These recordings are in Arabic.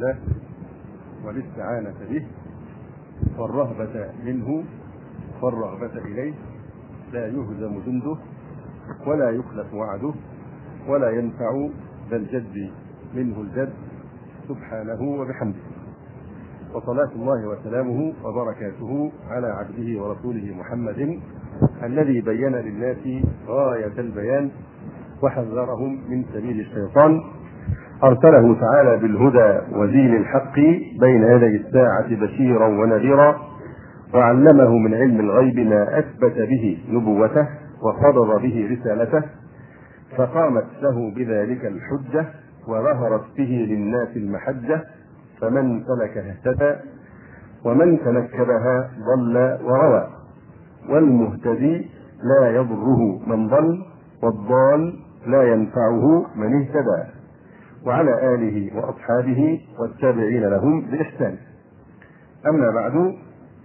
بالله والاستعانة به والرهبة منه والرغبة إليه، لا يهزم جنده ولا يخلف وعده ولا ينفع ذا الجد منه الجد سبحانه وبحمده. وصلاة الله وسلامه وبركاته على عبده ورسوله محمد الذي بين للناس غاية البيان وحذرهم من سبيل الشيطان، أرسله تعالى بالهدى ودين الحق بين يدي الساعة بشيرا ونذيرا، وعلمه من علم الغيب ما أثبت به نبوته وقرر به رسالته، فقامت له بذلك الحجة وظهرت به للناس المحجة، فمن سلكها اهتدى ومن تنكبها ضل وروى، والمهتدي لا يضره من ضل والضال لا ينفعه من اهتدى، وعلى آله وأصحابه والتابعين لهم بإحسان. أما بعد،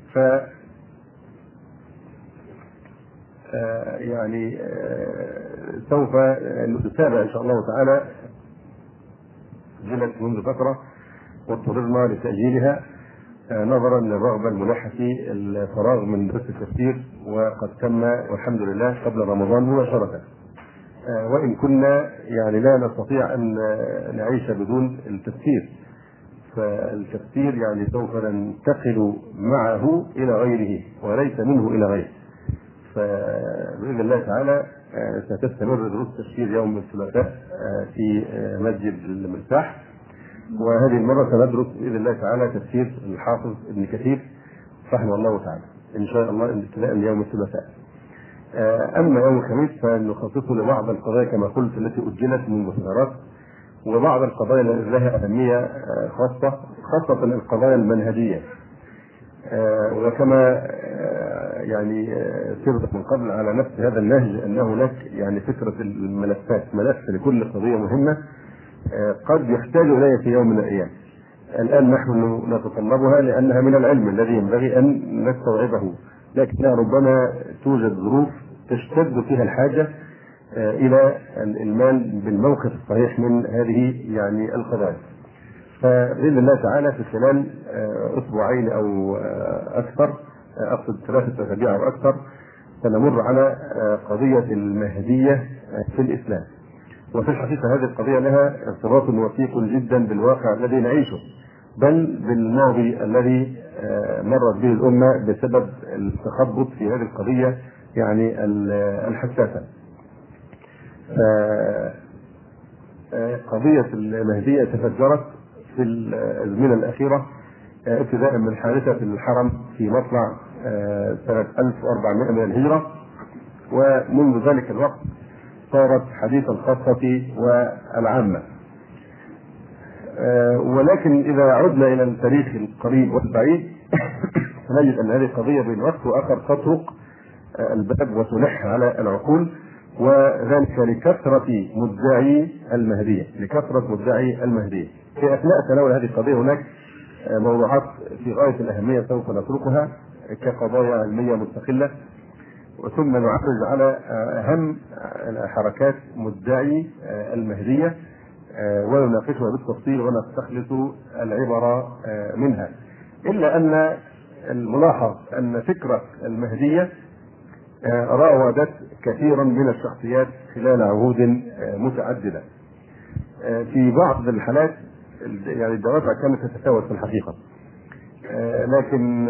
سوف نتابع إن شاء الله تعالى جلت منذ فترة واضطررنا لتأجيلها نظرا للرغبة الملحة في الفراغ من درس التفسير، وقد تم والحمد لله قبل رمضان مباشرة، وإن كنا لا نستطيع أن نعيش بدون التفسير، فالتفسير سوف ننتقل معه إلى غيره وليس منه إلى غيره. فبإذن الله تعالى ستستمر دروس التفسير يوم الثلاثاء في مسجد المفتاح، وهذه المرة سندرس بإذن الله تعالى تفسير الحافظ ابن كثير رحمه الله تعالى إن شاء الله ابتداء يوم الثلاثاء. أما يوم الخميس فنخصصه لبعض القضايا كما قلت التي أجلت من فترات، وبعض القضايا التي لها أهمية خاصة القضايا المنهجية. وكما سرت من قبل على نفس هذا النهج أن هناك فكرة الملفات، ملف لكل قضية مهمة قد يحتاج إليها في يوم من الأيام. الآن نحن نتطلبها لأنها من العلم الذي ينبغي أن نستوعبه، لكنها ربما توجد ظروف تشتد فيها الحاجة إلى الإلمام بالموقف الصحيح من هذه القضايا. فبإذن الله تعالى في خلال أسبوعين أو أكثر، أقصد 3 أسابيع أو أكثر، سنمر على قضية المهدية في الإسلام. وفي الحقيقة هذه القضية لها ارتباط وثيق جدا بالواقع الذي نعيشه، بل بالماضي الذي مرت به الأمة بسبب التخبط في هذه القضية الحساسة. قضية المهدية تفجرت في الأزمنة الأخيرة، ابتداء من حادثة الحرم في مطلع سنة 1400 من الهجرة، ومنذ ذلك الوقت صارت حديث الخاصة والعامة. ولكن إذا عدنا إلى التاريخ القريب والبعيد نجد أن هذه القضية بين وقت وآخر تطرق الباب وتلح على العقول، وذلك لكثرة مدعي المهدية. في أثناء تناول هذه القضية هناك موضوعات في غاية الأهمية سوف نتركها كقضايا علمية مستقلة، ثم نعرج على أهم حركات مدعي المهدية ونناقشها بالتفصيل ونستخلص العبر منها. إلا أن الملاحظ أن فكرة المهدية راودت كثيرا من الشخصيات خلال عهود متعددة. في بعض الحالات الدوافع كانت تتفاوت في الحقيقة، لكن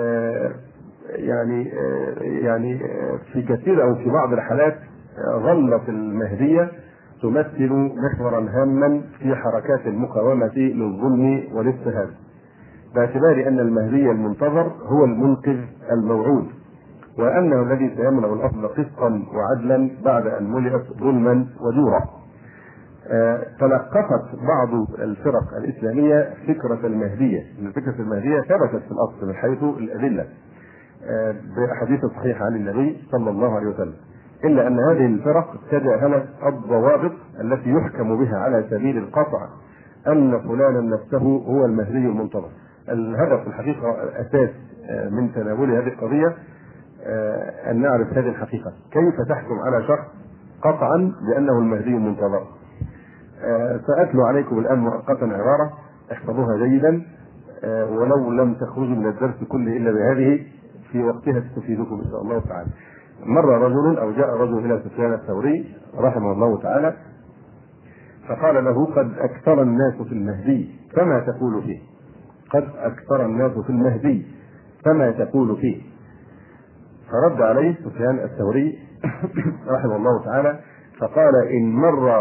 في كثير أو في بعض الحالات ظلت المهدية تمثل محورا هاما في حركات المقاومة للظلم والاضطهاد، باعتبار أن المهدي المنتظر هو المنقذ الموعود، وأنه الذي سيمنع الأرض قسطا وعدلا بعد أن ملئت ظلما وجورا. تلقفت بعض الفرق الإسلامية فكرة المهدية، أن فكرة المهدية ثبتت في الأصل من حيث الأدلة بأحاديث صحيحة عن النبي صلى الله عليه وسلم، إلا أن هذه الفرق تجاهلت الضوابط التي يحكم بها على سبيل القطع أن فلانا نفسه هو المهدي المنتظر. الهدف الحقيقة الأساس من تناول هذه القضية أن نعرف هذه الحقيقة، كيف تحكم على شخص قطعا بأنه المهدي المنتظر. سأتلو عليكم الآن مؤقتا عبارة احفظوها جيدا، ولو لم تخرجوا من الدرس كله الا بهذه في وقتها تستفيدكم ان شاء الله تعالى. مر رجل او جاء رجل الى سفيان الثوري رحمه الله تعالى فقال له: قد اكثر الناس في المهدي فما تقول فيه؟ قد اكثر الناس في المهدي فما تقول فيه؟ فرد عليه سفيان الثوري رحمه الله تعالى فقال: إن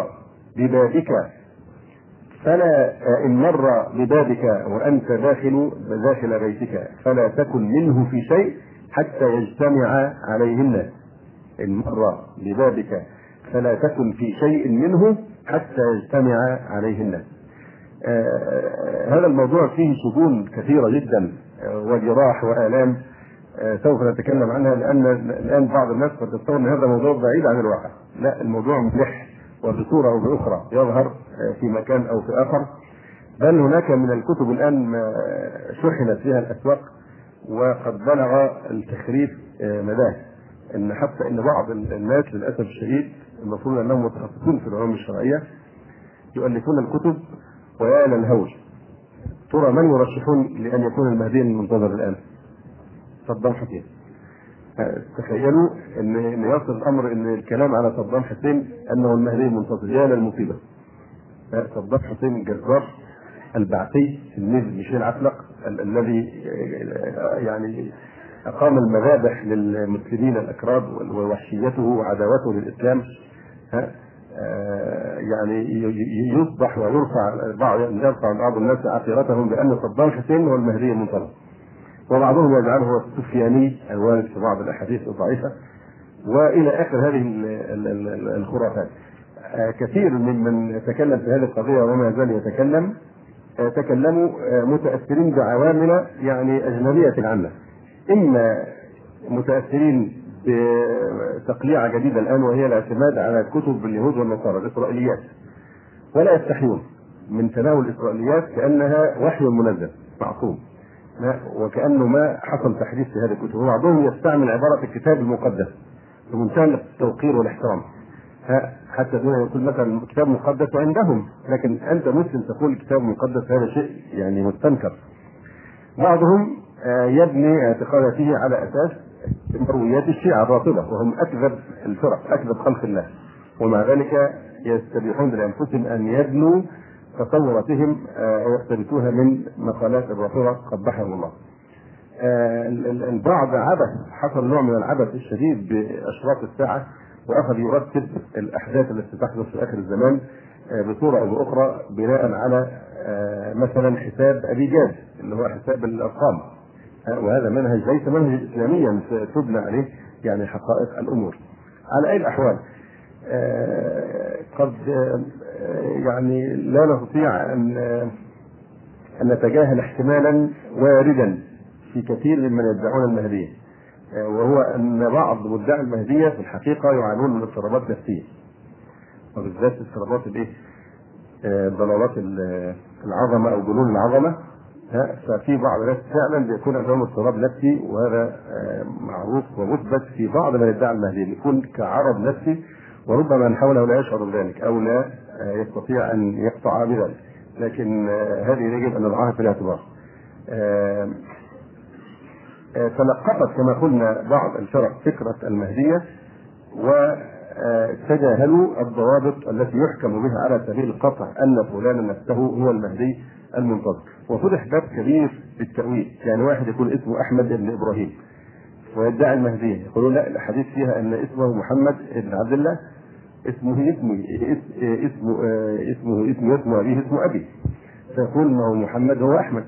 مر ببابك وأنت داخل بيتك فلا تكن منه في شيء حتى يجتمع عليه الناس. إن مر ببابك فلا تكن في شيء منه حتى يجتمع عليه الناس. هذا الموضوع فيه شجون كثيرة جدا وجراح وآلام سوف نتكلم عنها، لأن الآن بعض الناس قد تتصور أن هذا موضوع بعيد عن الواقع. لا، الموضوع ملح وبصورة أو بأخرى يظهر في مكان أو في آخر، بل هناك من الكتب الآن شحنت فيها الأسواق وقد بلغ التخريف مداه، إن حتى إن بعض الناس للأسف الشديد المفروض أنهم متخصصون في العلوم الشرعية يؤلفون الكتب ويا للهول. ترى من يرشحون لأن يكون المهدي المنتظر الآن؟ صدام حسين. تخيلوا ان يصل الامر ان الكلام على صدام حسين انه المهدي المنتظر. يا للمصيبه. صدام حسين الجزار البعثي تلميذ ميشيل عفلق الذي يعني اقام المذابح للمسلمين الاكراد ووحشيته وعداوته للاسلام، يعني يصبح ويرفع بعض الناس عقيرتهم بان صدام حسين هو المهدي المنتظر، وبعضهم يجعله السفياني الوارد في بعض الاحاديث الضعيفه والى اخر هذه الخرافات. كثير ممن تكلم في هذه القضيه وما زال يتكلم تكلموا متاثرين بعوامل يعني اجنبيه عنا، اما متاثرين بتقليعه جديده الان وهي الاعتماد على كتب اليهود والنصارى الاسرائيليات، ولا يستحيون من تناول الاسرائيليات كانها وحي منزل معصوم، وكأنه ما حصل تحديث في هذه الكتب. وبعضهم يستعمل عبارة الكتاب المقدس بمنتهى التوقير والاحترام، حتى دون يقول مثلا كتاب مقدس عندهم، لكن أنت مسلم تقول كتاب مقدس، هذا شيء يعني مستنكر. بعضهم يبني اعتقاداته على أساس مرويات الشيعة الرافضة، وهم أكذب الفرق، أكذب خلق الله، ومع ذلك يستبيحون لأنفسهم أن يبنوا تصوراتهم ويقتبسوها من مقالات الرافضة قبحهم الله. البعض عبث، حصل نوع من العبث الشديد بأشراط الساعة، وأخذ يرتب الأحداث التي تحدث في آخر الزمان بصورة أو بأخرى بناء على مثلا حساب أبي جاد اللي هو حساب الأرقام، وهذا منهج ليس منهج إسلاميا تبنى عليه يعني حقائق الأمور. على أي الأحوال قد يعني لا نستطيع أن نتجاهل احتمالا واردا في كثير ممن يدعون المهدية، وهو أن بعض مدعي المهدية في الحقيقة يعانون من اضطرابات نفسية، وبالذات اضطرابات ضلالات العظمة أو جنون العظمة. ففي بعض الناس فعلا بيكون عندهم اضطراب نفسي، وهذا معروف ومثبت في بعض من يدعي المهدية، بيكون كعرض نفسي، وربما من حوله لا يشعر بذلك او لا يستطيع ان يقطع بذلك، لكن هذه يجب ان نضعها في الاعتبار. تلقفت كما قلنا بعض الفرق فكرة المهدية وتجاهلوا الضوابط التي يحكم بها على سبيل القطع ان فلانا نفسه هو المهدي المنتظر، وفتح باب كبير للتأويل. يعني واحد يقول اسمه احمد بن ابراهيم ويدعي المهدية، يقولون لا، الحديث فيها ان اسمه محمد بن عبد الله، اسمه أبيه اسمه أبي، فيقول ما هو محمد هو أحمد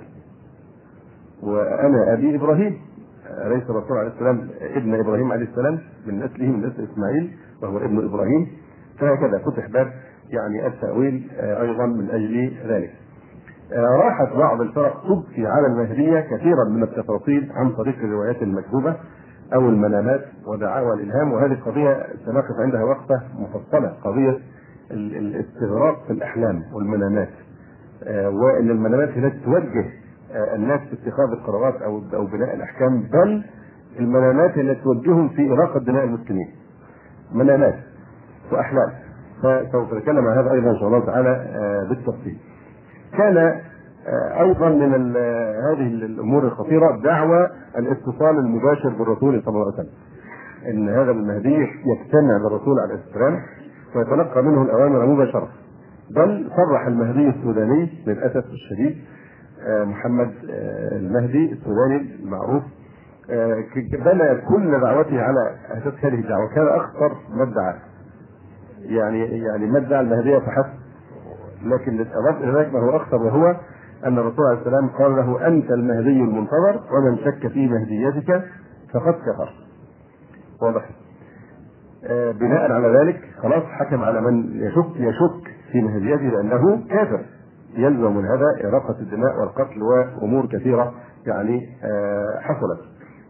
وأنا أبي إبراهيم، أليس الرسول عليه السلام ابن إبراهيم عليه السلام من نسله من نسل إسماعيل وهو ابن إبراهيم؟ فهكذا فتح باب يعني التأويل أيضا من أجل ذلك. راحت بعض الفرق تبكي على المهدية كثيرا من التفاصيل عن طريق الروايات المكذوبة أو المنامات ودعاوى الإلهام، وهذه القضية سنقف عندها وقفة مفصلة، قضية الاستغراق في الأحلام والمنامات، وأن المنامات هي التي توجه الناس في اتخاذ القرارات أو بناء الأحكام، بل المنامات هي التي توجههم في إراقة دماء المسلمين. منامات وأحلام، فسوف نتكلم عن هذا أيضا إن شاء الله تعالى بالتفصيل. كان ايضا من هذه الامور الخطيره دعوى الاتصال المباشر بالرسول صلى الله عليه وسلم، ان هذا المهدي يجتمع بالرسول عليه السلام ويتلقى منه الاوامر مباشره. بل صرح المهدي السوداني للاسف الشديد، محمد المهدي السوداني المعروف، بنى كل دعوته على اساس هذه الدعوه. كان اخطر ما ادعى، يعني ما ادعى المهديه فحسب، لكن اضاف الى ذلك ما هو اخطر، وهو ان الرسول عليه السلام قال له: انت المهدي المنتظر، ومن شك في مهديتك فقد كفر. واضح؟ بناء على ذلك خلاص حكم على من يشك في مهديته لانه كافر، يلزم من هذا اراقه الدماء والقتل وامور كثيره يعني حصلت.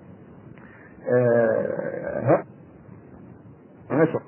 نشر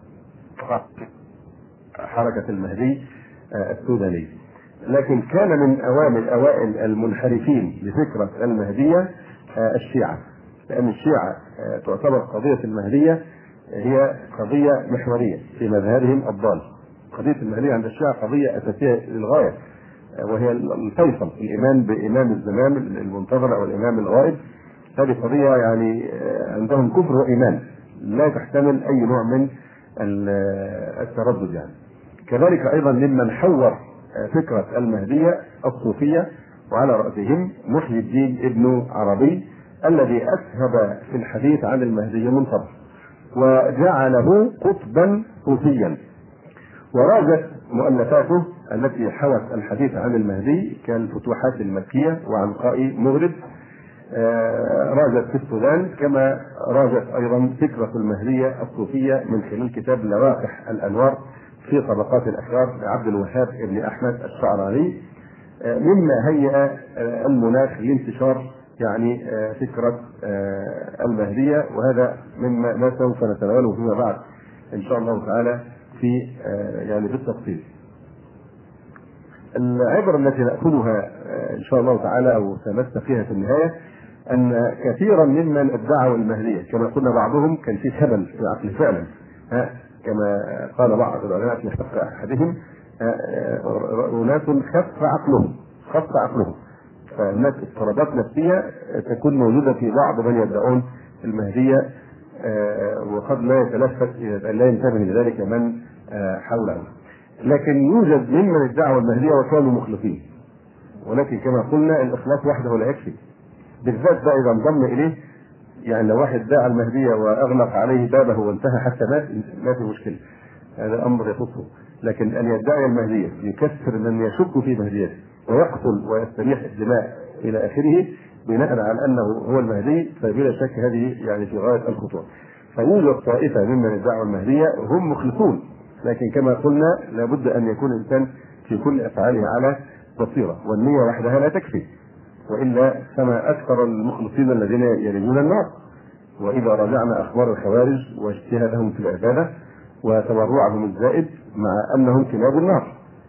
حركه المهدي السوداني، لكن كان من اوائل المنحرفين بفكره المهديه الشيعه، لان الشيعه تعتبر قضيه المهديه هي قضيه محوريه في مذهبهم الضال. قضيه المهديه عند الشيعه قضيه اساسيه للغايه، وهي الفيصل، الايمان بامام الزمان المنتظر او الامام الغائب. هذه قضيه يعني عندهم كفر وايمان، لا تحتمل اي نوع من التردد يعني. كذلك ايضا ممن حور فكره المهديه الصوفيه، وعلى راسهم محي الدين ابن عربي الذي اسهب في الحديث عن المهدي المنتظر وجعله قطبا صوفيا. وراجت مؤلفاته التي حوت الحديث عن المهدي كالفتوحات المكيه وعنقاء مغرب، راجت في السودان، كما راجت ايضا فكره المهديه الصوفيه من خلال كتاب لواقح الانوار في طبقات الاخيار لعبد الوهاب بن احمد الشعراني، مما هيأ المناخ لانتشار يعني فكره المهديه، وهذا مما سوف نتناوله فيما بعد ان شاء الله تعالى في يعني بالتفصيل. العبره التي ناخذها ان شاء الله تعالى او سنستفيها في النهايه ان كثيرا ممن ادعوا المهديه كما قلنا بعضهم كان في خبل في عقله فعلا، كما قال بعض العلماء في حق احدهم: اناس خف عقلهم. فهناك اضطرابات نفسيه تكون موجوده في بعض من يدعون المهديه، وقد لا ينتبه لذلك من حوله. لكن يوجد ممن ادعوا المهديه وكانوا مخلصين، ولكن كما قلنا الاخلاص وحده لا يكفي، بالذات بقى اذا انضم اليه. يعني لو واحد دعا المهديه واغلق عليه بابه وانتهى حتى مات، ما في مشكله، هذا امر يخصه. لكن ان يدعي المهديه يكثر من يشك في مهديته ويقتل ويستبيح الدماء الى اخره بناء على انه هو المهدي، فبلا شك هذه يعني في غايه الخطوره. فيوجد طائفه ممن ادعوا المهديه هم مخلصون، لكن كما قلنا لابد ان يكون الانسان في كل افعاله على بصيره، والنيه وحدها لا تكفي، والا فما اكثر المخلصين الذين يلجون النار. واذا راجعنا اخبار الخوارج واجتهادهم في العباده وتورعهم الزائد مع انهم كلاب النار،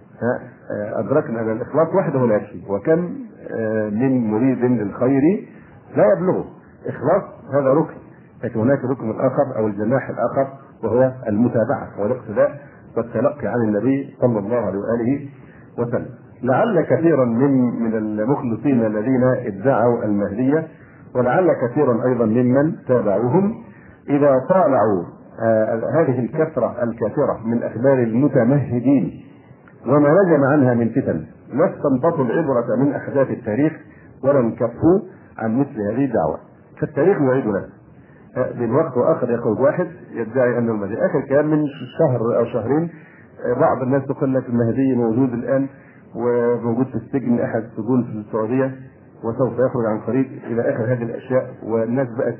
ادركنا ان الاخلاص وحده لا يكفي، وكم من مريد للخير لا يبلغه. اخلاص هذا ركن، لكن هناك ركن اخر او الجناح الاخر وهو المتابعه والاقتداء والتلقي عن النبي صلى الله عليه واله وسلم. لعل كثيرا من المخلصين الذين ادعوا المهديه، ولعل كثيرا ايضا ممن تابعوهم، اذا طالعوا هذه الكثره الكثيره من اخبار المتمهدين وما نجم عنها من فتن، لا استنبطوا العبره من احداث التاريخ ولم كفوا عن مثل هذه الدعوه. فالتاريخ يعيد نفسه من وقت واخر. يقول واحد يدعي ان المهدي، اخر كلام من شهر او شهرين بعض الناس تقول لك المهدي موجود الان وموجود في السجن، احد السجون في السعوديه، وسوف يخرج عن قريب، الى اخر هذه الاشياء. والناس بقت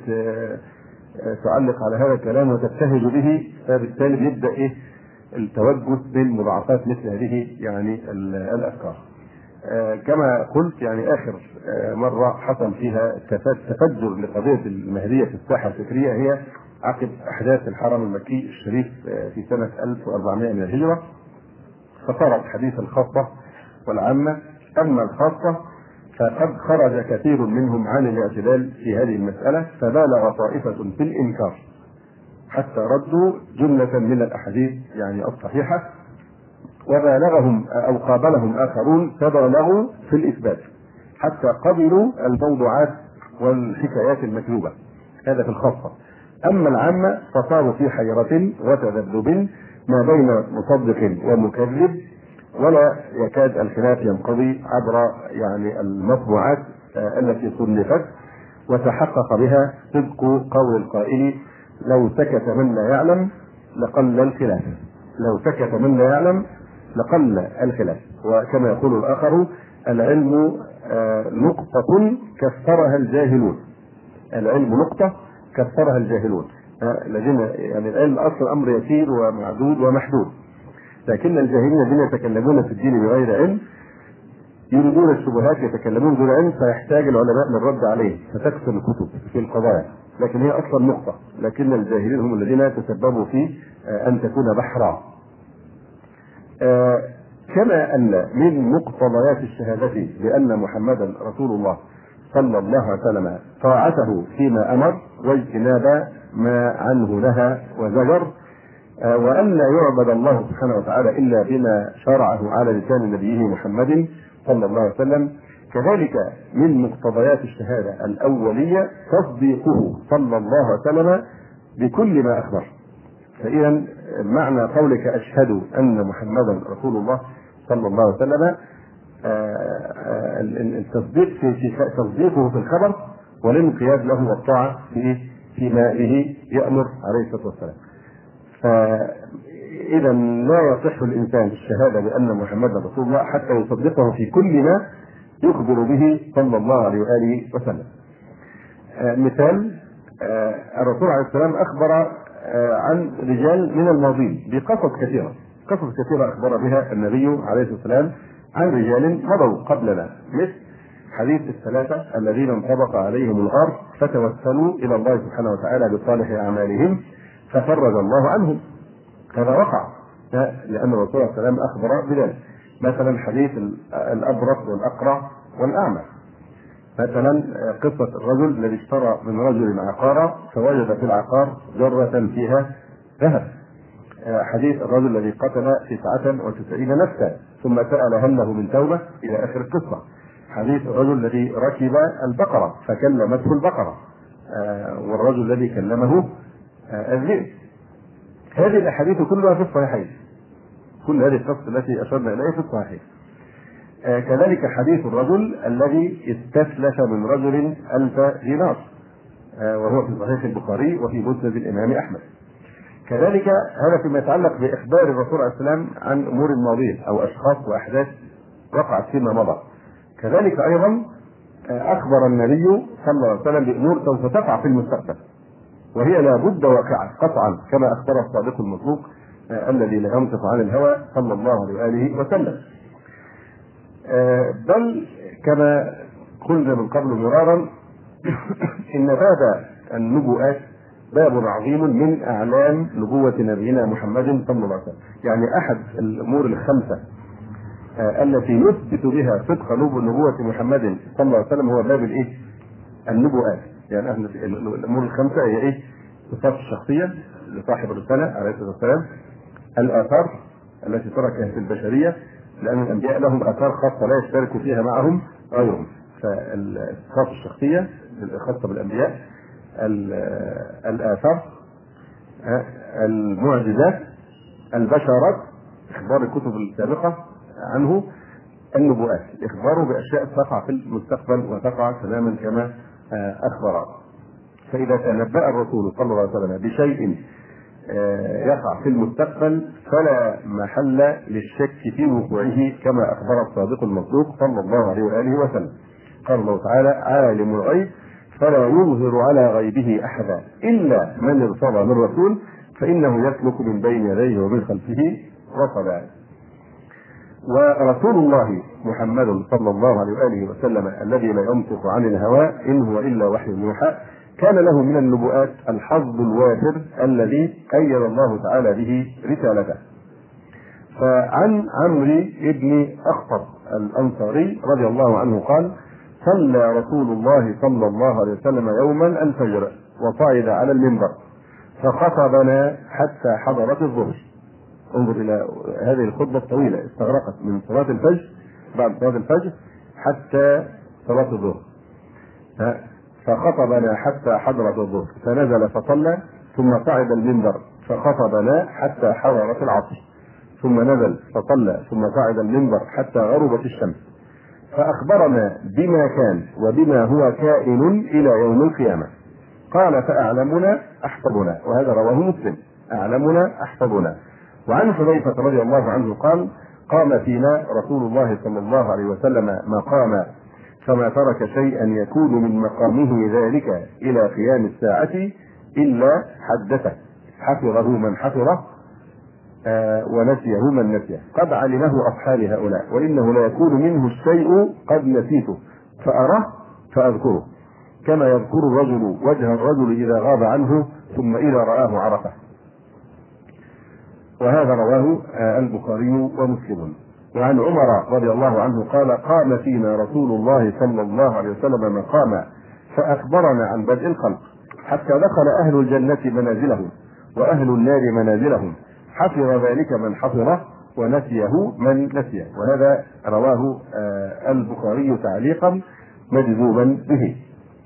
تعلق على هذا الكلام وتبتهج به، فبالتالي بيبدا التوجه بين مضاعفات مثل هذه يعني الافكار. كما قلت يعني اخر مره حصل فيها تفجر لقضيه المهديه في الساحه الفكريه هي عقب احداث الحرم المكي الشريف في سنه 1400 من الهجره، فصارت حديث الخاصه والعامه. اما الخاصه فقد خرج كثير منهم عن الاعتدال في هذه المساله، فبالغ طائفه في الانكار حتى ردوا جمله من الاحاديث يعني الصحيحه، وبالغهم أو قابلهم آخرون فبالغوا في الإثبات حتى قبلوا الموضوعات والحكايات المكذوبة، هذا في الخاصة. أما العامة فصاروا في حيرة وتذبذب ما بين مصدق ومكذب، ولا يكاد الخلاف ينقضي عبر يعني المطبوعات التي صنفت وتحقق بها صدق قول القائل: لو سكت من لا يعلم لقل الخلاف، لو سكت من لا يعلم لقل الخلاف. وكما يقول الآخر: العلم نقطة كسرها الجاهلون، العلم نقطة كسرها الجاهلون. يعني العلم أصل أمر يسير ومعدود ومحدود، لكن الجاهلين الذين يتكلمون في الدين بغير علم يريدون الشبهات، يتكلمون بدون علم، فيحتاج العلماء للرد عليه فتكثر الكتب في القضايا، لكن هي أصلا نقطة. لكن الجاهلين هم الذين تسببوا في أن تكون بحرا. كما أن من مقتضيات الشهادة بأن محمدا رسول الله صلى الله عليه وسلم طاعته فيما أمر واجتناب ما عنه نهى وزجر، وأن لا يعبد الله سبحانه وتعالى إلا بما شرعه على لسان نبيه محمد صلى الله عليه وسلم، كذلك من مقتضيات الشهادة الأولية تصديقه صلى الله عليه وسلم بكل ما أخبر. فإذا معنى قولك أشهد أن محمدا رسول الله صلى الله عليه وسلم التصديق في تصديقه في الخبر والانقياد له والطاعة فيما به يأمر عليه الصلاة والسلام. فإذا لا يصح الإنسان الشهادة بأن محمدا رسول الله حتى يصدقه في كل ما يخبر به صلى الله عليه وآله وسلم. مثال: الرسول عليه السلام أخبر عن رجال من الماضين بقصص كثيرة، قصص كثيرة أخبر بها النبي عليه الصلاة والسلام عن رجال مضوا قبلنا، مثل حديث الثلاثة الذين انطبق عليهم الأرض فتوسلوا إلى الله سبحانه وتعالى بصالح أعمالهم ففرج الله عنهم. هذا وقع لأن الرسول صلى الله عليه وسلم أخبر بذلك. مثلا حديث الأبرص والأقرع والأعمى. مثلا قصة الرجل الذي اشترى من رجل عقارا فوجد في العقار جرة فيها ذهب. حديث الرجل الذي قتل 99 نفسا ثم سأل هل له من توبة إلى آخر القصة. حديث الرجل الذي ركب البقرة فكلمته البقرة، والرجل الذي كلمه الذئب. هذه الأحاديث كلها في الصحيحين، كل هذه القصة التي أشرنا إليها في الصحيحين. كذلك حديث الرجل الذي استسلف من رجل 1000 دينار، وهو في صحيح البخاري وفي مسند الإمام أحمد. كذلك هذا فيما يتعلق بإخبار الرسول عليه السلام عن أمور ماضية أو أشخاص وأحداث وقعت فيما مضى. كذلك أيضا أخبر النبي صلى الله عليه وسلم بأمور سوف تقع في المستقبل، وهي لا بد واقعة قطعا، كما أخبر الصادق المصدوق الذي لا ينطق عن الهوى صلى الله عليه وآله وسلم. بل كما قلنا من قبل مرارا إن باب النبوءات باب عظيم من أعلام نبوة نبينا محمد صلى الله عليه وسلم. يعني أحد الأمور الخمسة التي يثبت بها صدق نبوة محمد صلى الله عليه وسلم هو باب النبوءات. يعني الأمور الخمسة هي صفات الشخصية لصاحب الرسالة عليه الصلاة والسلام، الآثار التي تركها في البشرية، لأن الأنبياء لهم آثار خاصة لا يشترك فيها معهم غيرهم، فالصفات الشخصية الخاصة بالأنبياء، الآثار، المعجزات، البشارات، إخبار الكتب السابقة عنه، النبوءات، إخباره بأشياء تقع في المستقبل وتقع تماما كما أخبر. فإذا تنبأ الرسول صلى الله عليه وسلم بشيء يقع في المستقبل فلا محل للشك في وقوعه كما أخبر الصادق المصدوق صلى الله عليه وآله وسلم. قال الله تعالى: عالم الغيب فلا يظهر على غيبه أحدا إلا من ارتضى من رسول فإنه يسلك من بين يديه ومن خلفه رصدا. ورسول الله محمد صلى الله عليه وآله وسلم الذي لا ينطق عن الهوى إن هو إلا وحي يوحى كان له من النبوءات الحظ الوافر الذي أيد الله تعالى به رسالته. فعن عمرو بن أخطب الأنصاري رضي الله عنه قال: صلى رسول الله صلى الله عليه وسلم يوما الفجر وصعد على المنبر فخطبنا حتى حضرت الظهر. انظر إلى هذه الخطبة الطويلة، استغرقت من صلاة الفجر، بعد صلاة الفجر حتى صلاة الظهر. فخطبنا حتى حضرت الظهر، فنزل فصلى، ثم صعد المنبر فخطبنا حتى حضرت العصر، ثم نزل فصلى، ثم صعد المنبر حتى غربت الشمس، فأخبرنا بما كان وبما هو كائن إلى يوم القيامة. قال فأعلمنا أحفظنا، وهذا رواه مسلم، أعلمنا أحفظنا. وعن حذيفة رضي الله عنه قال قام فينا رسول الله صلى الله عليه وسلم مقاما، فما ترك شيئا يكون من مقامه ذلك إلى قيام الساعة إلا حدثه، حفظه من حفظه ونسيه من نسيه. قد علمه أصحاب هؤلاء، وإنه لا يكون منه الشيء قد نسيته فأراه فأذكره، كما يذكر الرجل وجه الرجل إذا غاب عنه ثم إذا رآه عرفه. وهذا رواه البخاري ومسلم. وعن عمر رضي الله عنه قال قام فينا رسول الله صلى الله عليه وسلم مقاما، فأخبرنا عن بدء الخلق حتى دخل أهل الجنة منازلهم وأهل النار منازلهم، حفظ ذلك من حفظه ونسيه من نسيه. وهذا رواه البخاري تعليقا مجذوبا به.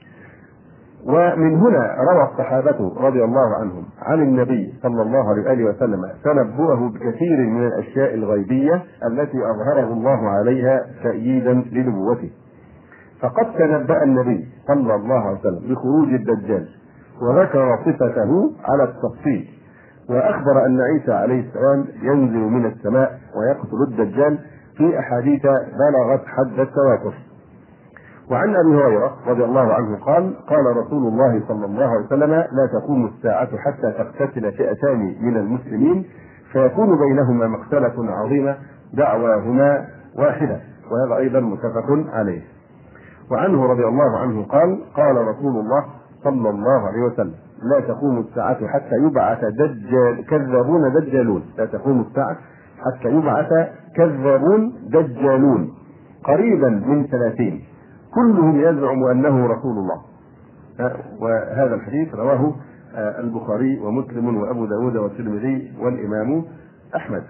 ومن هنا روى الصحابة رضي الله عنهم عن النبي صلى الله عليه وسلم تنبؤه بكثير من الأشياء الغيبية التي أظهره الله عليها تأييدا لنبوته. فقد تنبأ النبي صلى الله عليه وسلم بخروج الدجال وذكر صفته على التفصيل، وأخبر أن عيسى عليه السلام ينزل من السماء ويقتل الدجال في أحاديث بلغت حد التواتر. وعن أبي هريرة رضي الله عنه قال قال رسول الله صلى الله عليه وسلم لا تقوم الساعة حتى تقتتل فئتان من المسلمين فيكون بينهما مقتلة عظيمة دعواهما واحدة، وهذا أيضا متفق عليه. وعنه رضي الله عنه قال قال رسول الله صلى الله عليه وسلم لا تقوم الساعة حتى يبعث كذابون دجالون، لا تقوم الساعة حتى يبعث كذابون دجالون قريبا من 30 كلهم يزعم أنه رسول الله. وهذا الحديث رواه البخاري ومسلم وأبو داود والترمذي والإمام أحمد.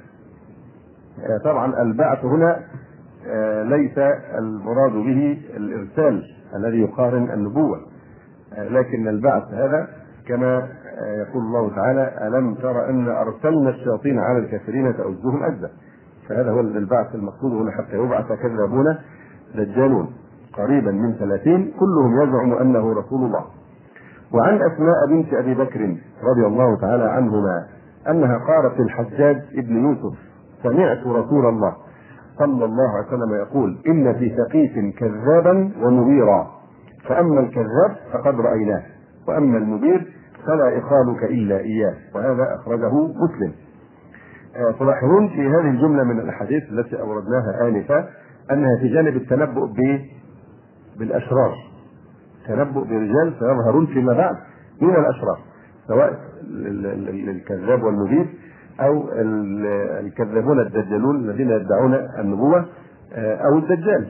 طبعا البعث هنا ليس المراد به الإرسال الذي يقارن النبوة، لكن البعث هذا كما يقول الله تعالى ألم تر أن أرسلنا الشياطين على الكافرين تؤزهم أزا، فهذا هو البعث المقصود هنا حتى يبعث كذابون دجالون قريبا من 30 كلهم يزعم أنه رسول الله. وعن أسماء بنت أبي بكر رضي الله تعالى عنهما أنها قالت للحجاج ابن يوسف سمعت رسول الله صلى الله عليه وسلم يقول إن في ثقيف كذابا ومبيرا، فأما الكذاب فقد رأيناه وأما المبير فلا إخالك إلا إياه. وهذا أخرجه مسلم. تلاحظون في هذه الجملة من الأحاديث التي أوردناها آنفا أنها في جانب التنبؤ بالأشرار، تنبؤ برجال سيظهرون فيما بعد من الأشرار، سواء الكذاب والمبير أو الكذابون الدجالون الذين يدعون النبوة أو الدجال.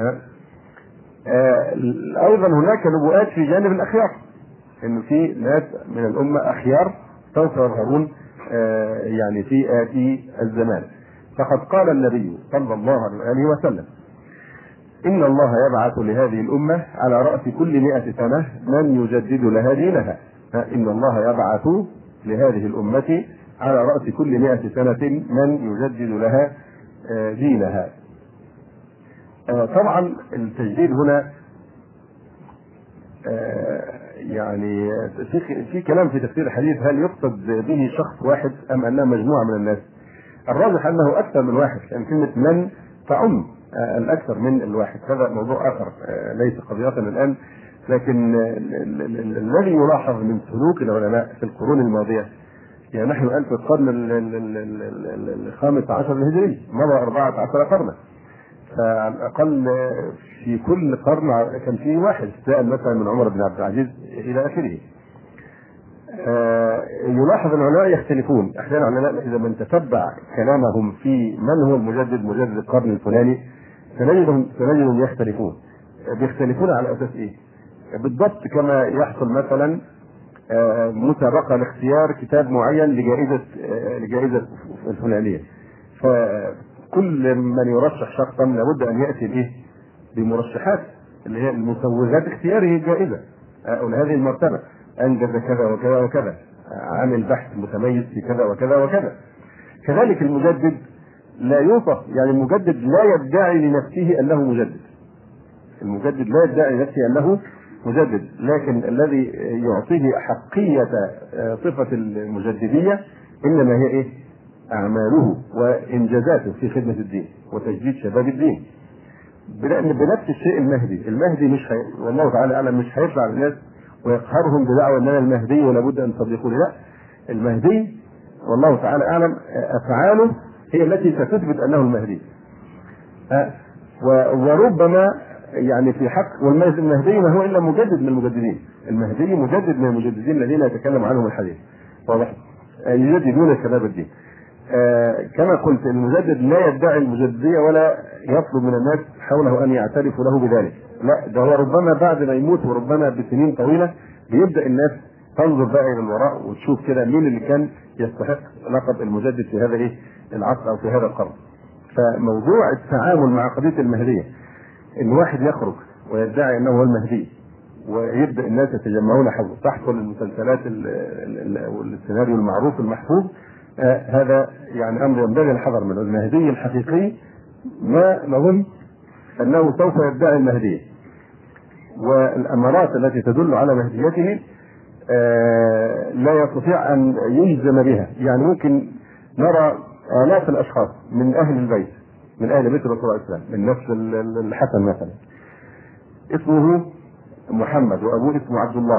أيضا هناك نبوءات في جانب الأخيار، إنه في ناس من الأمة أخيار سوف يظهرون يعني في آتي الزمان. فقد قال النبي صلى الله عليه وسلم إن الله يبعث لهذه الأمة على رأس كل 100 سنة من يجدد لها دينها. إن الله يبعث لهذه الأمة على رأس كل 100 سنة من يجدد لها دينها. طبعا التجديد هنا يعني في كلام في تفسير الحديث، هل يقصد به شخص واحد أم أنها مجموعة من الناس؟ الراجح أنه أكثر من واحد، لأن كلمة من تعم الأكثر من الواحد. هذا موضوع آخر ليس قضيتنا الآن، لكن الذي يلاحظ من سلوك العلماء في القرون الماضية، يعني نحن الآن في القرن ال15 الهجري، مضى 14 قرنا، فعلى الأقل في كل قرن كان فيه واحد سائل مثلا من عمر بن عبد العزيز إلى آخره. يلاحظ العلماء يختلفون أحيانا. العلماء إذا من تتبع كلامهم في من هو مجدد القرن الفلاني سنجدهم يختلفون. بيختلفون على أساس إيه؟ بالضبط كما يحصل مثلا مسابقة لاختيار كتاب معين لجائزة الفلانيه. فكل من يرشح شخصا لابد ان ياتي بايه؟ بمرشحات اللي هي المسوغات اختياره الجائزه او لهذه المرتبه، انجز كذا وكذا وكذا، عامل بحث متميز في كذا وكذا وكذا. كذلك المجدد لا يوصف، يعني المجدد لا يدعي لنفسه انه مجدد. المجدد لا يدعي لنفسه انه مجدد، لكن الذي يعطيه حقية صفة المجددية انما هي ايه؟ اعماله وانجازاته في خدمة الدين وتجديد شباب الدين. بنفس الشيء المهدي مش والله تعالى اعلم مش هيطلع للناس ويقهرهم بدعوى ان انا المهدي ولا بد ان تصدقوني. لا، المهدي والله تعالى اعلم افعاله هي التي ستثبت انه المهدي. وربما يعني في حق والمهدي ما هو الا مجدد من المجددين. المهدي مجدد من المجددين الذين يتكلم عنهم الحديث، واضح؟ يجددون شباب الدين. كما قلت المجدد لا يدعي المجددية ولا يطلب من الناس حوله ان يعترفوا له بذلك، لا، ده هو ربما بعد ما يموت وربما بسنين طويلة بيبدأ الناس تنظر بقى الى الوراء وتشوف كده مين اللي كان يستحق لقب المجدد في هذا العصر او في هذا القرن. فموضوع التعامل مع قضية المهدية ان واحد يخرج ويدعي انه هو المهدي ويبدأ الناس يتجمعون حوله، تحصل المسلسلات والسيناريو المعروف المحفوظ، هذا يعني امر ينبغي الحذر منه. المهدي الحقيقي ما نظن انه سوف يدعي المهدية، والامارات التي تدل على مهديته لا يستطيع ان يجزم بها. يعني ممكن نرى آلاف الاشخاص من اهل البيت، من اهل بيت الرسول عليه السلام، من نفس الحسن مثلا اسمه محمد وابوه اسمه عبد الله،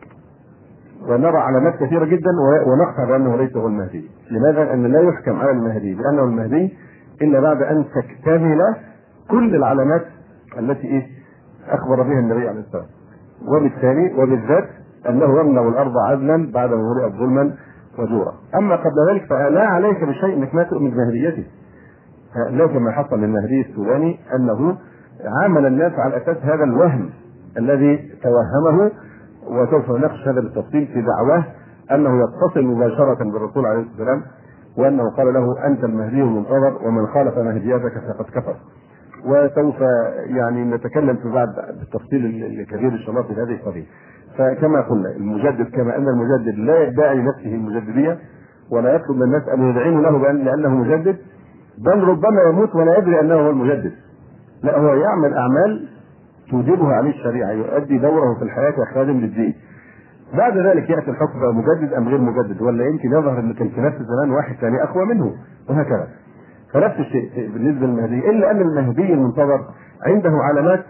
ونرى علامات كثيرة جدا ونقطع بأنه ليس هو المهدي. لماذا؟ لأن لا يحكم على المهدي بأنه المهدي إلا بعد أن تكتمل كل العلامات التي أخبر بها النبي عليه الصلاة والسلام، وبالتالي وبالذات أنه يمنع الأرض عدلا بعد ما ملئت ظلما وجورا. أما قبل ذلك فلا عليك بشيء أنك ما تؤمن بمهديته، لا كما حصل للمهدي السوداني أنه عامل الناس على أساس هذا الوهم الذي توهمه، وسوف نناقش هذا بالتفصيل في دعواه انه يتصل مباشره بالرسول عليه السلام وانه قال له انت المهدي المنتظر ومن خالف مهديتك فقد كفر. وسوف يعني نتكلم في بعد بالتفصيل الكبير ان شاء الله في هذه القضيه. فكما قلنا المجدد كما ان المجدد لا يدعي لنفسه المجدديه ولا يطلب من الناس ان يدعين له لانه مجدد، بل ربما يموت ولا يدري انه هو المجدد، لا، هو يعمل اعمال توجبها عليه الشريعه، يؤدي دوره في الحياه كخادم للدين. بعد ذلك ياتي الحكم بقى مجدد ام غير مجدد، ولا يمكن يظهر ان كان في نفس الزمان واحد ثاني اقوى منه، وهكذا. فنفس الشيء بالنسبه للمهدي، الا ان المهدي المنتظر عنده علامات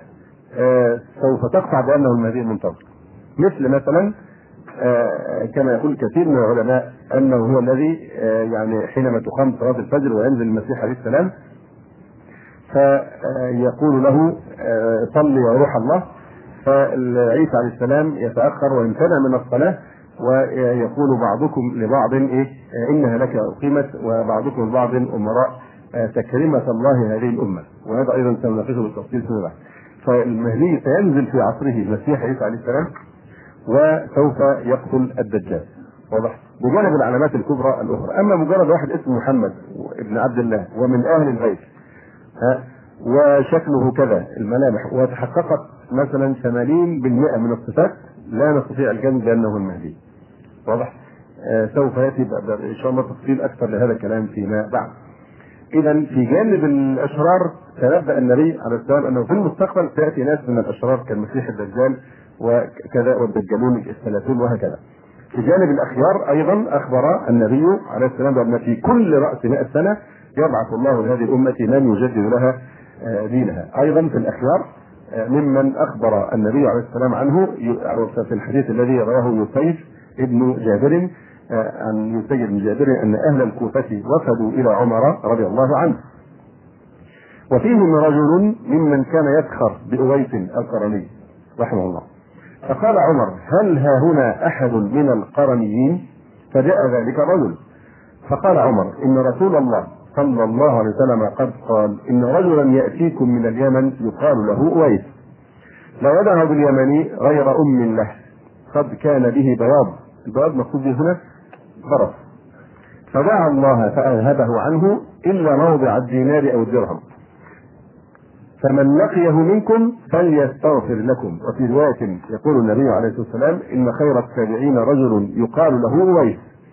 سوف تقطع بانه المهدي المنتظر. مثل مثلا كما يقول كثير من العلماء انه هو الذي يعني حينما تقام صلاه الفجر وينزل المسيح عليه السلام فيقول له صل يا روح الله، فعيسى عليه السلام يتاخر ويمتنع من الصلاه ويقول بعضكم لبعض انها لك اقيمت وبعضكم لبعض امراء تكريمه الله هذه الامه، وهذا ايضا سنناقشه بالتفصيل فيما بعد. فالمهدي سينزل في عصره المسيح عيسى عليه السلام وسوف يقتل الدجال، واضح؟ بجانب العلامات الكبرى الاخرى. اما مجرد واحد اسمه محمد ابن عبد الله ومن اهل البيت وشكله كذا الملامح وتحققت مثلا 80% من الصفات، لا نستطيع الجزم بانه المهدي، واضح؟ سوف ياتي ان شاء الله تفصيل اكثر لهذا الكلام فيما بعد. اذا في جانب الاشرار تنبأ النبي عليه السلام انه في المستقبل تاتي ناس من الاشرار كالمسيح الدجال وكذا والدجالون الثلاثون وهكذا. في جانب الاخيار ايضا اخبر النبي عليه السلام بان في كل راس 100 سنه يبعث الله لهذه الامه من يجدد لها دينها. ايضا في الاخيار ممن اخبر النبي عليه السلام عنه في الحديث الذي رواه يوسيف ابن جابر عن يوسيف بن جابر ان اهل الكوفه وفدوا الى عمر رضي الله عنه، وفيهم رجل ممن كان يفخر بأويس القرني رحمه الله، فقال عمر هل ها هنا احد من القرنيين؟ فجاء ذلك الرجل فقال عمر ان رسول الله صلى الله عليه وسلم قد قال ان رجلا ياتيكم من اليمن يقال له اويس لا يدع باليمن غير له قد كان به بياض، البياض مقصود هنا برص، فدعا الله فأذهبه عنه إلا موضع الدينار أو الدرهم، فمن لقيه منكم فليستغفر لكم. وفي رواية يقول النبي عليه الصلاة والسلام: إن خير التابعين رجل يقال له أويس،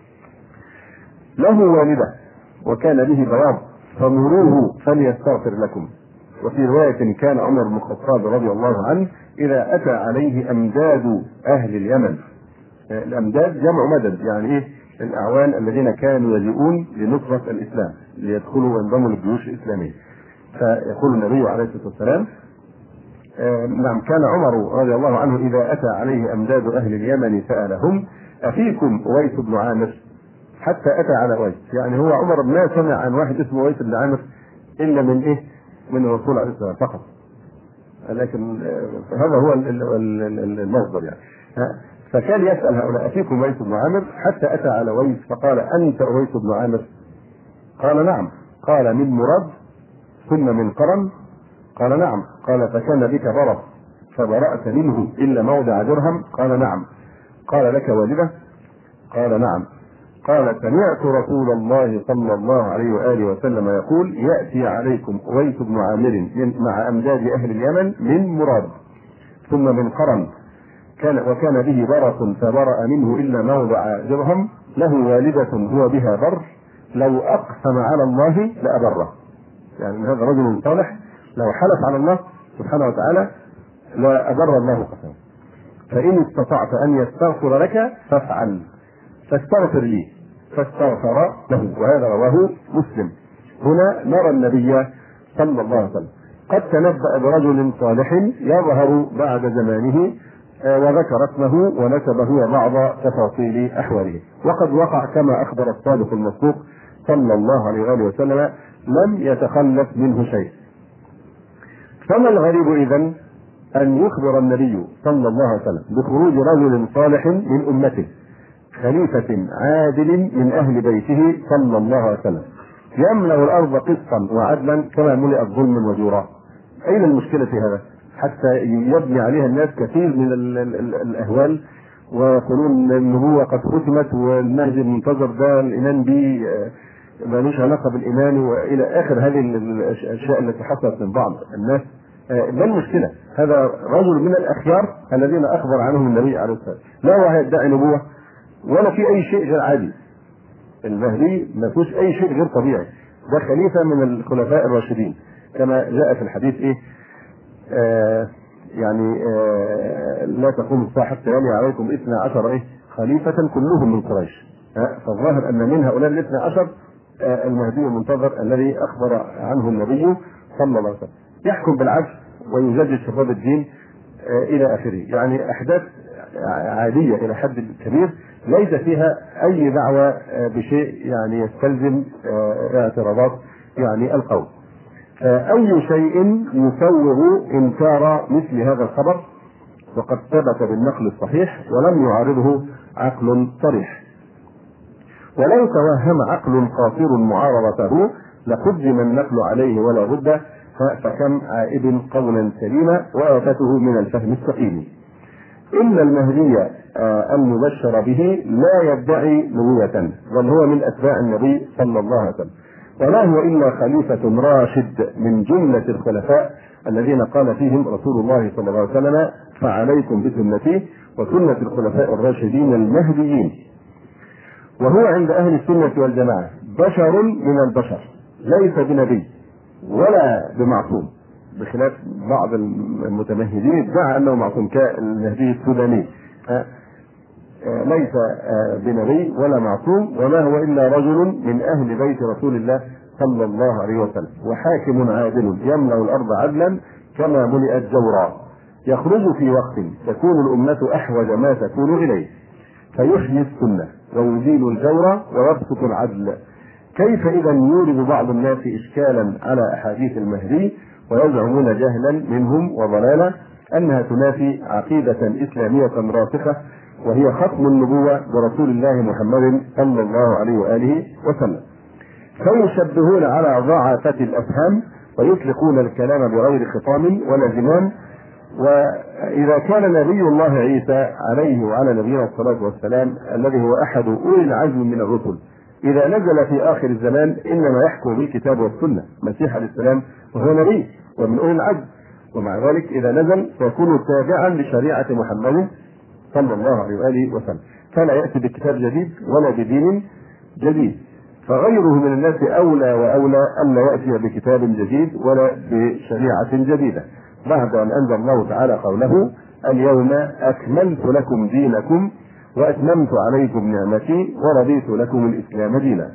له والدة وكان به بياض فمروه فليستغفر لكم. وفي رواية كان عمر بن الخطاب رضي الله عنه إذا أتى عليه أمداد أهل اليمن، الأمداد جمع مدد، يعني إيه؟ الأعوان الذين كانوا يجيئون لنصرة الإسلام ليدخلوا وينضموا للجيوش الإسلامية. فيقول النبي عليه الصلاة والسلام: نعم، كان عمر رضي الله عنه إذا أتى عليه أمداد أهل اليمن سألهم: أفيكم أويس بن عامر؟ حتى أتى على أويس، يعني هو عمر ما سمع عن واحد اسمه أويس بن عامر إلا من إيه؟ من الرسول عليه الصلاة والسلام فقط، لكن هذا هو المصدر يعني. فكان يسأل هؤلاء: أفيكم أويس بن عامر؟ حتى أتى على أويس فقال: أنت أويس بن عامر؟ قال: نعم. قال: من مراد ثم من قرن؟ قال: نعم. قال: فكان بك برص فبرأت منه إلا موضع درهم؟ قال: نعم. قال: لك والدة؟ قال: نعم. قال: سمعت رسول الله صلى الله عليه وآله وسلم يقول: يأتي عليكم أويس بن عامر مع أمداد أهل اليمن من مراد ثم من قرن، وكان به برص فبرأ منه إلا موضع درهم، له والدة هو بها بر، لو أقسم على الله لأبره. يعني هذا رجل صالح لو حلف على الله سبحانه وتعالى لأبر الله قسمه. فإن استطعت أن يستغفر لك فافعل، فاستغفر لي، فاستغفر له. وهذا رواه مسلم. هنا نرى النبي صلى الله عليه وسلم قد تنبأ برجل صالح يظهر بعد زمانه، وذكر اسمه ونسبه وبعض تفاصيل أحواله، وقد وقع كما أخبر الصادق المصدوق صلى الله عليه وآله وسلم: لم يتخلف منه شيء. فما الغريب إذن أن يخبر النبي صلى الله عليه وسلم بخروج رجل صالح من أمته، خليفة عادل من أهل بيته صلى الله عليه وسلم، يملأ الأرض قسطا وعدلا كما ملئت ظلما وجورا؟ أين المشكلة في هذا؟ حتى يبني عليها الناس كثير من الأهوال ويقولون النبوة قد ختمت والمهدي المنتظر ده الإيمان به مالوش علاقة بالإيمان، وإلى آخر هذه الأشياء التي حصلت من بعض الناس. ما المشكلة؟ هذا رجل من الأخيار الذين أخبر عنهم النبي عليه الصلاة والسلام، لا هو يدعي نبوة ولا في أي شيء غير عادي. المهدي ما فيهوش أي شيء غير طبيعي، ده خليفة من الخلفاء الراشدين كما جاء في الحديث إيه؟ لا تقوم الساعة حتى يلي عليكم 12 إيه؟ خليفة كلهم من قريش. فالظاهر أن من هؤلاء 12 المهدي المنتظر الذي أخبر عنه النبي صلى الله عليه وسلم، يحكم بالعدل ويجدد شباب الدين إلى آخره. يعني أحداث عادية إلى حد كبير ليس فيها أي دعوة بشيء يعني يستلزم اعتراضات يعني القول. أي شيء يسوغ إنكار مثل هذا الخبر وقد ثبت بالنقل الصحيح ولم يعارضه عقل صريح. ولو توهم عقل قاصر معارضته لقدم النقل عليه ولا بد، فكم عائد قولا سليما وآفته من الفهم السقيم. إن المهدي المبشر به لا يدعي نبوة، بل هو من أتباع النبي صلى الله عليه وسلم، ولا هو إلا خليفة راشد من جملة الخلفاء الذين قال فيهم رسول الله صلى الله عليه وسلم: فعليكم بسنتي وسنة الخلفاء الراشدين المهديين. وهو عند أهل السنة والجماعة بشر من البشر، ليس بنبي ولا بمعصوم، بخلاف بعض المتمهدين ادعى أنه معصوم كالمهدي السوداني، ليس بنبي ولا معصوم، وما هو إلا رجل من أهل بيت رسول الله صلى الله عليه وسلم، وحاكم عادل يملأ الأرض عدلا كما ملئت جورا، يخرج في وقت تكون الأمة أحوج ما تكون إليه فيحيي السنة ويزيل الجور ويبسط العدل. كيف إذا يورد بعض الناس إشكالا على أحاديث المهدي ويزعمون جهلا منهم وضلالا أنها تنافي عقيدة إسلامية راسخة وهي ختم النبوة برسول الله محمد صلى الله عليه وآله وسلم، فيشبهون على ضعفة الأفهام ويطلقون الكلام بغير خطام ولا زمام. وإذا كان نبي الله عيسى عليه وعلى نبينا الصلاة والسلام الذي هو أحد أولي العزم من الرسل إذا نزل في آخر الزمان إنما يحكم بالكتاب والسنة. المسيح عليه السلام وهو نبي ومن أولي العزم، ومع ذلك إذا نزل سيكون تابعا لشريعة محمد صلى الله عليه وآله وسلم، فلا يأتي بكتاب جديد ولا بدين جديد. فغيره من الناس أولى وأولى أن لا يأتي بكتاب جديد ولا بشريعة جديدة، بعد أن أنزل الله تعالى قوله: اليوم أكملت لكم دينكم وأتممت عليكم نعمتي ورضيت لكم الإسلام دينا.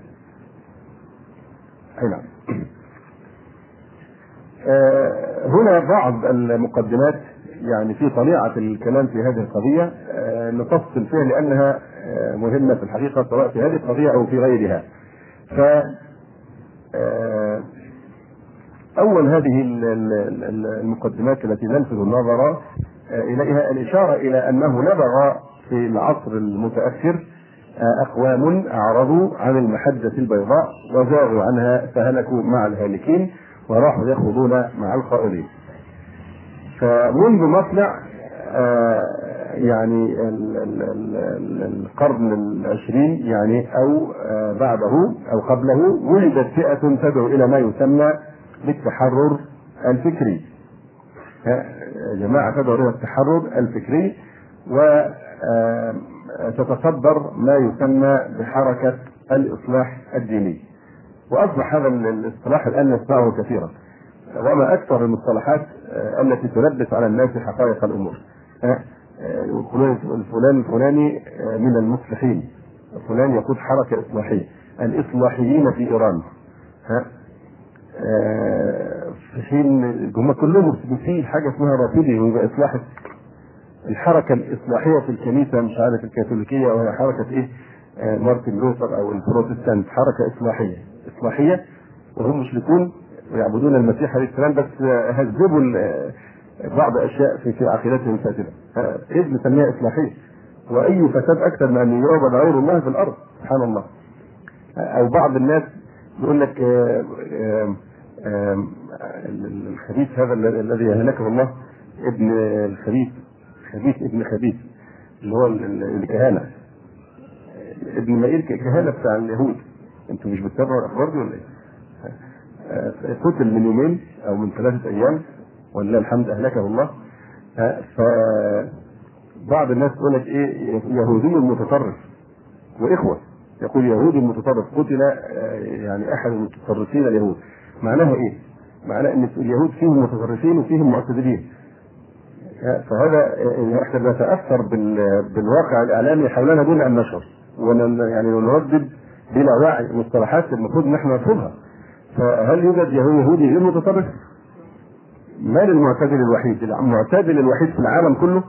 نعم. هنا بعض المقدمات يعني في طليعة الكلام في هذه القضية نفصل فيها لأنها مهمة في الحقيقة سواء في هذه القضية أو في غيرها. أول هذه المقدمات التي نلفت النظر إليها الإشارة إلى أنه نبغ في العصر المتأخر أقوام أعرضوا عن المحجة البيضاء وزاغوا عنها فهلكوا مع الهالكين وراحوا يخوضون مع الخائضين. فمنذ مطلع يعني القرن العشرين يعني أو بعده أو قبله وجدت فئة تدعو إلى ما يسمى بالتحرر الفكري. جماعة تدعو إلى التحرر الفكري وتتصدر ما يسمى بحركة الإصلاح الديني، وأصبح هذا الاصطلاح الآن نسمعه كثيرا، وما أكثر المصطلحات التي تلبس على الناس حقائق الأمور. فلان الفلاني من المصلحين، فلان يقود حركة إصلاحية، الإصلاحيين في إيران، في حين هم كلهم في حاجة اسمها رافضي ويبقى إصلاح الحركة الإصلاحية في الكنيسة مش عارف الكاثوليكية وهي حركة إيه مارتن لوثر أو البروتستانت، حركة إصلاحية وهم مشركون ويعبدون المسيح عليه السلام، بس هذبوا بعض أشياء في عقيدتهم الفاسدة. إيه نسميها إصلاحية؟ وأي فساد أكثر من أن يعبد غير الله في الأرض سبحان الله. أو بعض الناس يقول لك الخبيث هذا الذي يهلكه الله ابن الخبيث، ابن خبيث اللي هو الكهانة، ابن مائيل كهانة بتاع اليهود. انتوا مش بتتابعوا الأخبار دي ولا إيه؟ قتل من يومين أو من 3 أيام ولله الحمد أهلكه الله. فبعض الناس يقول لك إيه يهودي متطرف، وإخوة يقول يهودي متطرف قتل يعني أحد المتطرفين اليهود. معناها إيه؟ معناه أن اليهود فيهم متطرفين وفيهم معتدلين. فهذا احنا بنتأثر بالواقع الإعلامي حولنا دون أن نشعر، يعني نردد بلا وعي مصطلحات المفروض ان احنا نرفضها. فهل يوجد يهودي غير متطرف؟ ما المعتدل الوحيد؟ المعتدل الوحيد في العالم كله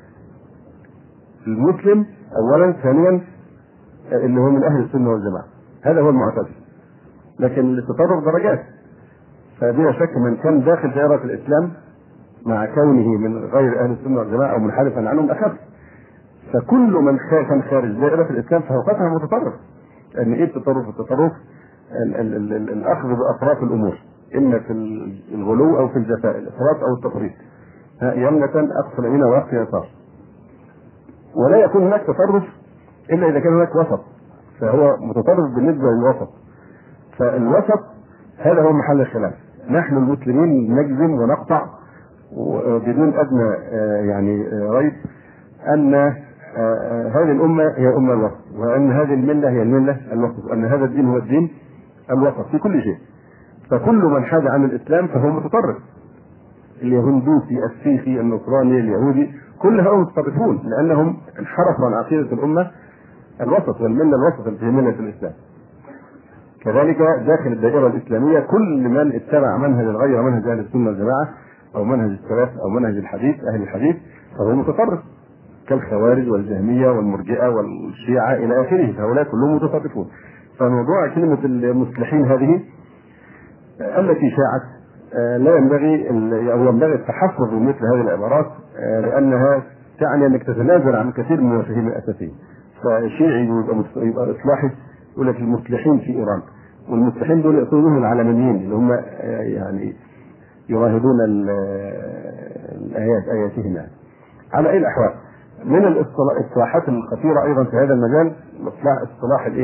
المسلم اولا، ثانيا اللي هو من اهل السنه والجماعه، هذا هو المعتدل. لكن التطرف درجات، فبلا شك من كان داخل دائره الاسلام مع كونه من غير اهل السنه والجماعه او منحرفا عنهم اخف. فكل من كان خارج دائره الاسلام فهو قطعا متطرف. ان ايه التطرف؟ التطرف الاخذ باطراف الامور، اما في الغلو او في الجفاء، الافراط او التفريط، يمنة اقصى يمين واقصى يسار. ولا يكون هناك تطرف الا اذا كان هناك وسط، فهو متطرف بالنسبه للوسط. فالوسط هذا هو محل الخلاف. نحن المسلمين نجزم ونقطع بدون ادنى يعني ريب ان هذه الامه هي امه الوسط، وان هذه المله هي المله الوسط، وان هذا الدين هو الدين الوسط في كل شيء. فكل من حاد عن الاسلام فهو متطرف. اليهودي، السيخي، النصراني، اليهودي، كل هؤلاء متطرفون لانهم انحرفوا عن عقيده الامه الوسط والمله الوسط التي هي مله الاسلام. كذلك داخل الدائره الاسلاميه كل من اتبع منهج غير منهج اهل السنه والجماعه او منهج السلف او منهج الحديث اهل الحديث فهو متطرف، كالخوارج والجهميه والمرجئه والشيعه الى اخره، فهؤلاء كلهم متطرفون. فموضوع كلمه المصلحين هذه التي شاعت لا ينبغي او ينبغي التحفظ من مثل هذه العبارات، لانها تعني انك تتنازل عن كثير من المفاهيم الاساسيه. فالشيعي يبقى اصلاحي يقول لك المصلحين في ايران، والمصلحين دول يقصدون العلمانيين اللي هم يعني يراهدون الايات اياتهم. يعني على اي الاحوال من الاصطلاحات الخطيره ايضا في هذا المجال اصطلاح الايه؟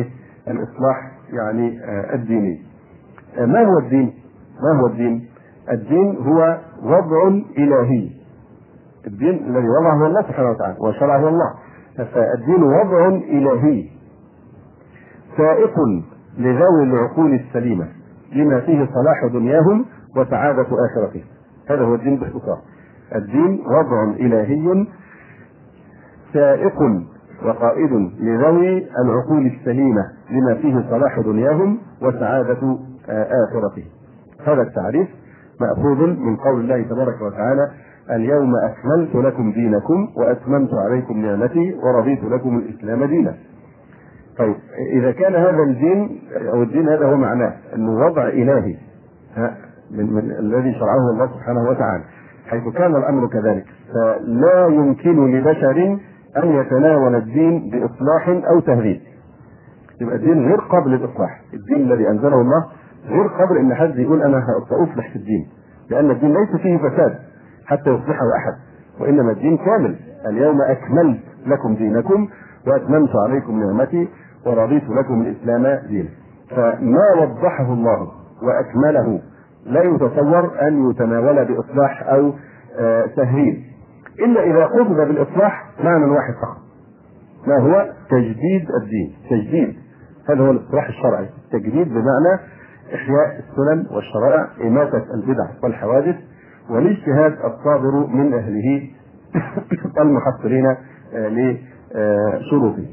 الإصلاح يعني الديني. ما هو الدين؟ ما هو الدين؟ الدين هو وضع إلهي. الدين الذي وضعه الله سبحانه وتعالى وشرعه الله. فالدين وضع إلهي سائق لذوي العقول السليمة لما فيه صلاح دنياهم وسعادة آخرتهم. هذا هو الدين باختصار. الدين وضع إلهي سائق وقائد لذوي العقول السليمة لما فيه صلاح دنياهم وسعادة آخرتهم. هذا التعريف مأخوذ من قول الله تبارك وتعالى: اليوم أكملت لكم دينكم وأتممت عليكم نعمتي ورضيت لكم الإسلام دينا. طيب إذا كان هذا الدين أو الدين هذا هو معناه أنه وضع إلهي من الذي شرعه الله سبحانه وتعالى، حيث كان الأمر كذلك فلا يمكن لبشر أن يتناول الدين بإصلاح أو تهذيب. يبقى الدين غير قابل للإصلاح. الدين الذي أنزله الله غير قابل أن حد يقول أنا سأصلح في الدين، لأن الدين ليس فيه فساد حتى يصلحه أحد، وإنما الدين كامل. اليوم أكملت لكم دينكم وأتممت عليكم نعمتي ورضيت لكم الإسلام دينا. فما وضحه الله وأكمله لا يتصور أن يتناول بإصلاح أو تهذيب، إلا إذا قصد بالإصلاح معنى واحد فقط، ما هو تجديد الدين. تجديد هذا هو الإصلاح الشرعي. تجديد بمعنى إحياء السنن والشرائع، إماتة البدع والحوادث، والاجتهاد الصادر من أهله المحصلين لشروطه.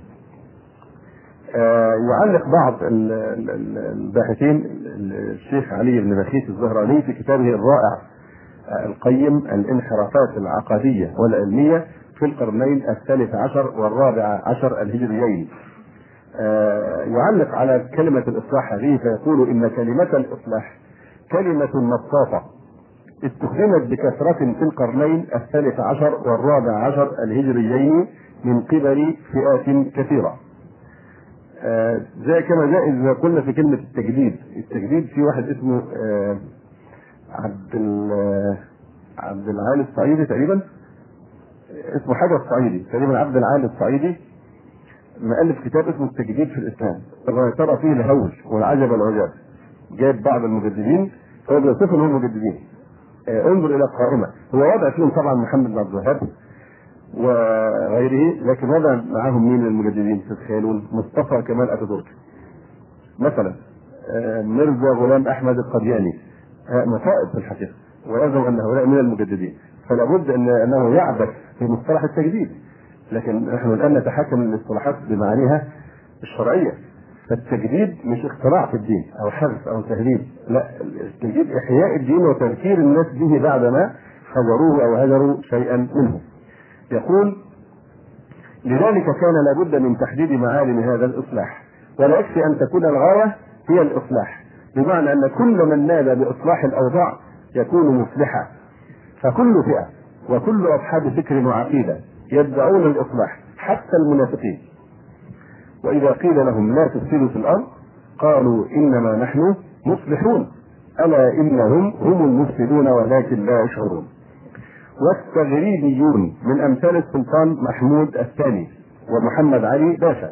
يعلق بعض الباحثين الشيخ علي بن بخيت الزهراني في كتابه الرائع القيم الانحرافات العقدية والعلمية في القرنين الثالث عشر والرابع عشر الهجريين. يعلق على كلمة الإصلاح هذه فيقول إن كلمة الإصلاح كلمة مطاطة استخدمت بكثرة في القرنين الثالث عشر والرابع عشر الهجريين من قبل فئات كثيرة. زي كما جاء إذا قلنا في كلمة التجديد. التجديد في واحد اسمه عبد العال الصعيدي تقريبا، اسمه حاجة الصعيدي تقريبا، عبد العال الصعيدي، مؤلف كتاب اسمه التجديد في الإسلام. ترى فيه الهول والعجب والعجاب. جايب بعض المجددين هو بيصفهم هم مجددين. انظر إلى القائمة، هو وضع فيهم طبعا محمد بن عبد الوهاب وغيره، لكن وضع معهم مين المجددين تتخيلون؟ مصطفى كمال أتاتورك مثلا، مرزا غلام أحمد القدياني، مصائب في الحقيقة، ويزعم أن هؤلاء من المجددين. فلا بد أنه يعبث في مصطلح التجديد، لكن نحن الآن نتحكم الاصطلاحات بمعانيها الشرعية. فالتجديد مش اختراع في الدين أو حذف أو تهذيب، لا، التجديد إحياء الدين وتذكير الناس به بعدما حذروه أو هجروا شيئا منه. يقول: لذلك كان لابد من تحديد معالم هذا الإصلاح، ولا يكفي أن تكون الغاية هي الإصلاح، بمعنى أن كل من نال بإصلاح الأوضاع يكون مصلحا. فكل فئة وكل أصحاب فكر وعقيدة يدعون الإصلاح حتى المنافقين، وإذا قيل لهم لا تفسدوا في الأرض قالوا إنما نحن مصلحون ألا إنهم هم المفسدون ولكن لا يشعرون. والتغريبيون من أمثال السلطان محمود الثاني ومحمد علي باشا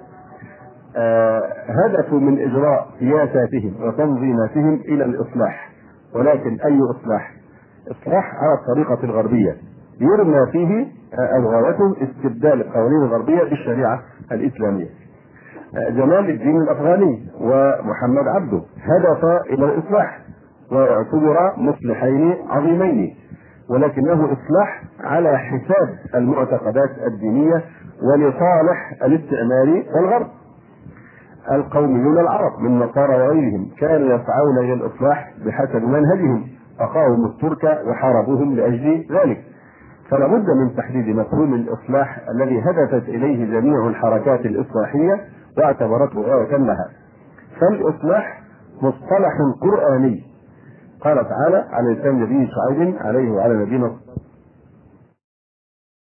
هدفوا من إجراء سياساتهم وتنظيماتهم إلى الإصلاح، ولكن أي إصلاح؟ إصلاح على الطريقة الغربية يرمى فيه غايته استبدال القوانين الغربية بالشريعة الإسلامية. جمال الدين الأفغاني ومحمد عبده هدفا إلى الإصلاح واعتبرا مصلحين عظيمين، ولكنه إصلاح على حساب المعتقدات الدينية ولصالح الاستعمار والغرب. القوميون العرب من نصارى وغيرهم كانوا يسعون إلى الإصلاح بحسب منهجهم، فقاوموا الترك وحاربوهم لأجل ذلك. فلا بد من تحديد مفهوم الإصلاح الذي هدفت إليه جميع الحركات الإصلاحية واعتبرته غاية لها. فالإصلاح مصطلح قرآني قال تعالى على لسان نبي شعيب عليه وعلى نبينا